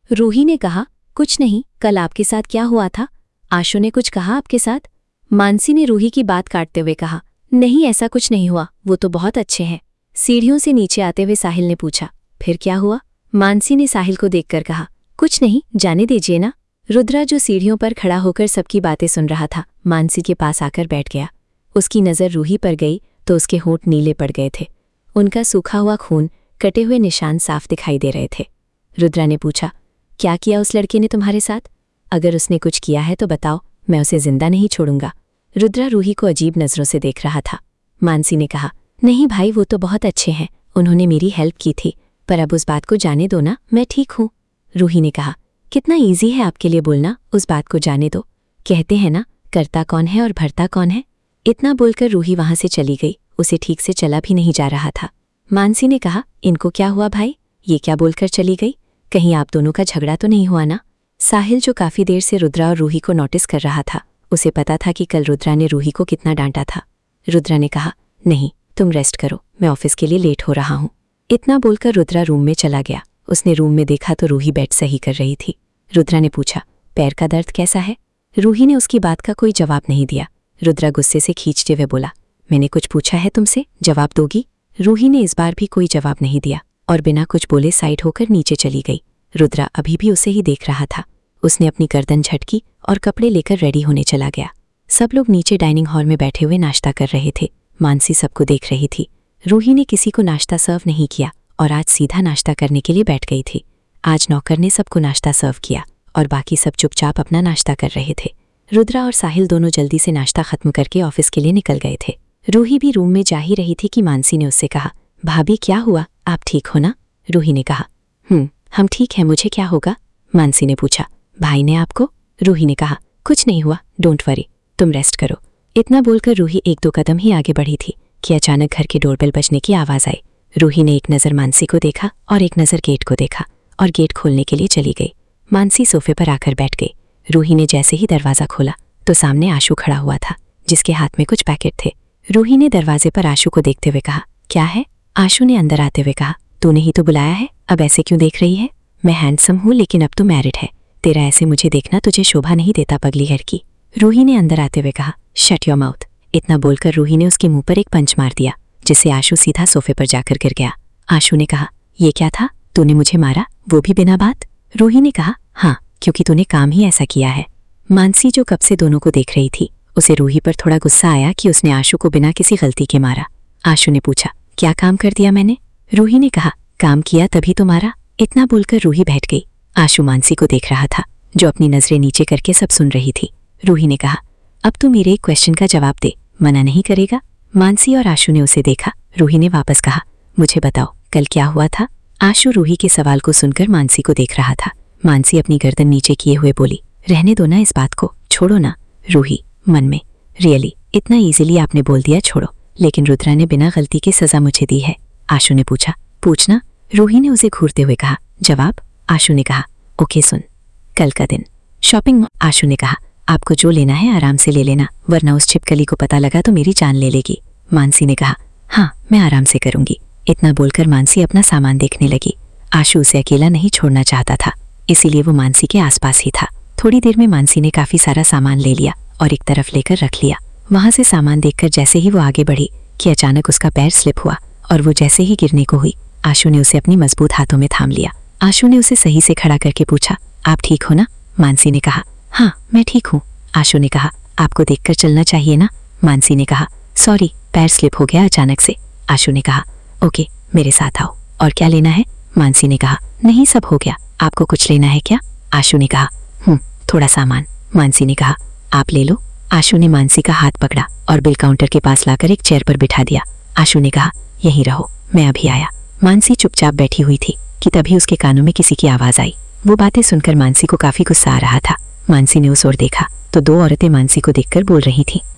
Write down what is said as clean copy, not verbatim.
रूही ने कहा, कुछ नहीं, कल आपके साथ क्या हुआ था? आशु ने, कुछ कहा आपके साथ? मानसी ने रूही की बात काटते हुए कहा, नहीं ऐसा कुछ नहीं हुआ, वो तो बहुत अच्छे हैं। सीढ़ियों से नीचे आते हुए साहिल ने पूछा, फिर क्या हुआ? मानसी ने साहिल को देखकर कहा, कुछ नहीं, जाने दीजिए ना। रुद्रा जो सीढ़ियों पर खड़ा होकर सबकी बातें सुन रहा था, मानसी के पास आकर बैठ गया। उसकी नज़र रूही पर गई तो उसके होंठ नीले पड़ गए थे। उनका सूखा हुआ खून, कटे हुए निशान साफ दिखाई दे रहे थे। रुद्रा ने पूछा, क्या किया उस लड़के ने तुम्हारे साथ? अगर उसने कुछ किया है तो बताओ, मैं उसे जिंदा नहीं छोड़ूंगा। रुद्रा रूही को अजीब नज़रों से देख रहा था। मानसी ने कहा, नहीं भाई, वो तो बहुत अच्छे हैं, उन्होंने मेरी हेल्प की थी, पर अब उस बात को जाने दो ना, मैं ठीक हूँ। रूही ने कहा, कितना ईजी है आपके लिए बोलना, उस बात को जाने दो। कहते हैं ना, करता कौन है और भरता कौन है। इतना बोलकर रूही वहां से चली गई। उसे ठीक से चला भी नहीं जा रहा था। मानसी ने कहा, इनको क्या हुआ भाई, ये क्या बोलकर चली गई? कहीं आप दोनों का झगड़ा तो नहीं हुआ ना? साहिल, जो काफ़ी देर से रुद्रा और रूही को नोटिस कर रहा था, उसे पता था कि कल रुद्रा ने रूही को कितना डांटा था। रुद्रा ने कहा, नहीं, तुम रेस्ट करो, मैं ऑफिस के लिए लेट हो रहा हूँ। इतना बोलकर रुद्रा रूम में चला गया। उसने रूम में देखा तो रूही बेड सही कर रही थी। रुद्रा ने पूछा, पैर का दर्द कैसा है? रूही ने उसकी बात का कोई जवाब नहीं दिया। रुद्रा गुस्से से खींचते हुए बोला, मैंने कुछ पूछा है तुमसे, जवाब दोगी? रूही ने इस बार भी कोई जवाब नहीं दिया और बिना कुछ बोले साइड होकर नीचे चली गई। रुद्रा अभी भी उसे ही देख रहा था। उसने अपनी गर्दन झटकी और कपड़े लेकर रेडी होने चला गया। सब लोग नीचे डाइनिंग हॉल में बैठे हुए नाश्ता कर रहे थे। मानसी सबको देख रही थी। रूही ने किसी को नाश्ता सर्व नहीं किया और आज सीधा नाश्ता करने के लिए बैठ गई थी। आज नौकर ने सबको नाश्ता सर्व किया और बाकी सब चुपचाप अपना नाश्ता कर रहे थे। रुद्रा और साहिल दोनों जल्दी से नाश्ता खत्म करके ऑफिस के लिए निकल गए थे। रूही भी रूम में जा ही रही थी कि मानसी ने उससे कहा, भाभी क्या हुआ, आप ठीक हो ना? रूही ने कहा, हम ठीक हैं, मुझे क्या होगा? मानसी ने पूछा, भाई ने आपको? रूही ने कहा, कुछ नहीं हुआ, डोंट वरी, तुम रेस्ट करो। इतना बोलकर रूही एक दो कदम ही आगे बढ़ी थी कि अचानक घर के डोरबेल बजने की आवाज़ आई। रूही ने एक नज़र मानसी को देखा और एक नज़र गेट को देखा और गेट खोलने के लिए चली गई। मानसी सोफे पर आकर बैठ गई। रूही ने जैसे ही दरवाज़ा खोला तो सामने आशु खड़ा हुआ था, जिसके हाथ में कुछ पैकेट थे। रूही ने दरवाजे पर आशु को देखते हुए कहा, क्या है? आशु ने अंदर आते हुए कहा, तूने ही तो बुलाया है, अब ऐसे क्यों देख रही है? मैं हैंडसम हूँ लेकिन अब तो मैरिड है, तेरा ऐसे मुझे देखना तुझे शोभा नहीं देता पगली घर की। रूही ने अंदर आते हुए कहा, शट योर माउथ। इतना बोलकर रूही ने उसके मुंह पर एक पंच मार दिया, जिससे आशु सीधा सोफे पर जाकर गिर गया। आशु ने कहा, ये क्या था, तूने मुझे मारा, वो भी बिना बात? रूही ने कहा, हाँ, क्योंकि तूने काम ही ऐसा किया है। मानसी, जो कब से दोनों को देख रही थी, उसे रूही पर थोड़ा गुस्सा आया कि उसने आशु को बिना किसी गलती के मारा। आशु ने पूछा, क्या काम कर दिया मैंने? रूही ने कहा, काम किया तभी तो मारा। इतना बोलकर रूही बैठ गई। आशु मानसी को देख रहा था, जो अपनी नजरें नीचे करके सब सुन रही थी। रूही ने कहा, अब तू मेरे एक क्वेश्चन का जवाब दे, मना नहीं करेगा? मानसी और आशु ने उसे देखा। रूही ने वापस कहा, मुझे बताओ, कल क्या हुआ था? आशु रूही के सवाल को सुनकर मानसी को देख रहा था। मानसी अपनी गर्दन नीचे किए हुए बोली, रहने दो ना इस बात को, छोड़ो ना। रूही मन में, रियली इतना इजीली आपने बोल दिया छोड़ो, लेकिन रुद्रा ने बिना गलती के सजा मुझे दी है। आशु ने पूछा, पूछना। रूही ने उसे घूरते हुए कहा, जवाब? आशु ने कहा, ओके सुन, कल का दिन शॉपिंग। आशु ने कहा, आपको जो लेना है आराम से ले लेना, वरना उस छिपकली को पता लगा तो मेरी जान ले लेगी। मानसी ने कहा, हाँ, मैं आराम से करूंगी। इतना बोलकर मानसी अपना सामान देखने लगी। आशु उसे अकेला नहीं छोड़ना चाहता था, इसीलिए वो मानसी के आसपास ही था। थोड़ी देर में मानसी ने काफी सारा सामान ले लिया और एक तरफ लेकर रख लिया। वहां से सामान देखकर जैसे ही वो आगे बढ़ी कि अचानक उसका पैर स्लिप हुआ और वो जैसे ही गिरने को हुई, आशु ने उसे अपनी मजबूत हाथों में थाम लिया। आशु ने उसे सही से खड़ा करके पूछा, आप ठीक हो ना? मानसी ने कहा, हाँ, मैं ठीक हूँ। आशु ने कहा, आपको देखकर चलना चाहिए ना? मानसी ने कहा, सॉरी, पैर स्लिप हो गया अचानक से। आशु ने कहा, ओके, मेरे साथ आओ। और क्या लेना है? मानसी ने कहा, नहीं, सब हो गया, आपको कुछ लेना है क्या? आशु ने कहा, थोड़ा सामान। मानसी ने कहा, आप ले लो। आशु ने मानसी का हाथ पकड़ा और बिल काउंटर के पास लाकर एक चेयर पर बिठा दिया। आशु ने कहा, यहीं रहो, मैं अभी आया। मानसी चुपचाप बैठी हुई थी कि तभी उसके कानों में किसी की आवाज आई। वो बातें सुनकर मानसी को काफी गुस्सा आ रहा था। मानसी ने उस ओर देखा तो दो औरतें मानसी को देखकर बोल रही थीं,